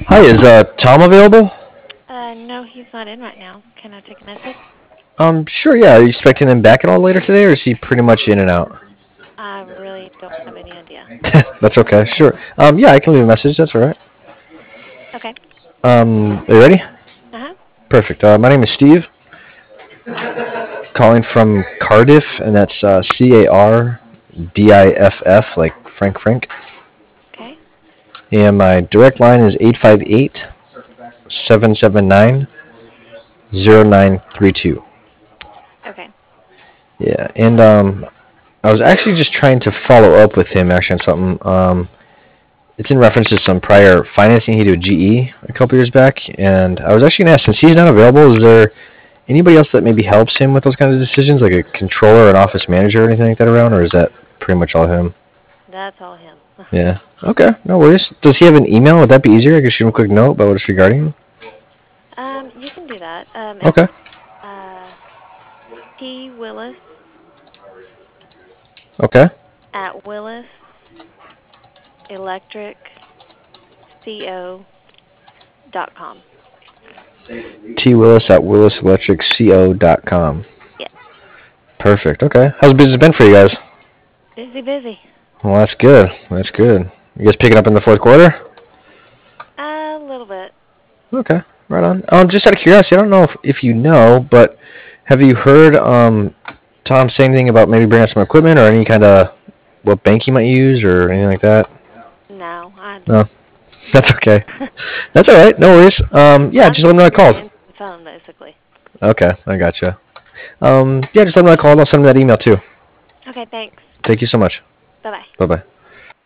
Hi, is Tom available? No, he's not in right now. Can I take a message? Sure, yeah. Are you expecting him back at all later today, or is he pretty much in and out? I really don't have any idea. That's okay, sure. Yeah, I can leave a message. That's all right. Okay. Are you ready? Uh-huh. Perfect. My name is Steve, calling from Cardiff, and that's Cardiff, like Frank Frank. Okay. And my direct line is 858-779-0932. Okay. Yeah, and I was actually just trying to follow up with him actually on something. It's in reference to some prior financing he did with GE a couple years back, and I was actually going to ask, since he's not available, is there anybody else that maybe helps him with those kinds of decisions, like a controller, an office manager, or anything like that around, or is that pretty much all him? That's all him. Yeah. Okay, no worries. Does he have an email? Would that be easier? I could shoot him a quick note about what it's regarding. You can do that. It's Okay. uh, T Willis Okay. at Willis Electric Co. .com. T Willis at williselectricco.com. Yes. Perfect. Okay. How's business been for you guys? Busy, busy. Well, that's good. That's good. You guys picking up in the fourth quarter? A little bit. Okay, right on. Just out of curiosity, I don't know if you know, but have you heard Tom say anything about maybe bringing out some equipment or any kind of what bank he might use or anything like that? No, I No, that's okay. That's all right. No worries. Yeah, I'm just let just him know I here to called. answer the phone, basically. Okay, I gotcha. Yeah, just let him know I called. I'll send him that email too. Okay, thanks. Thank you so much. Bye-bye. Bye bye.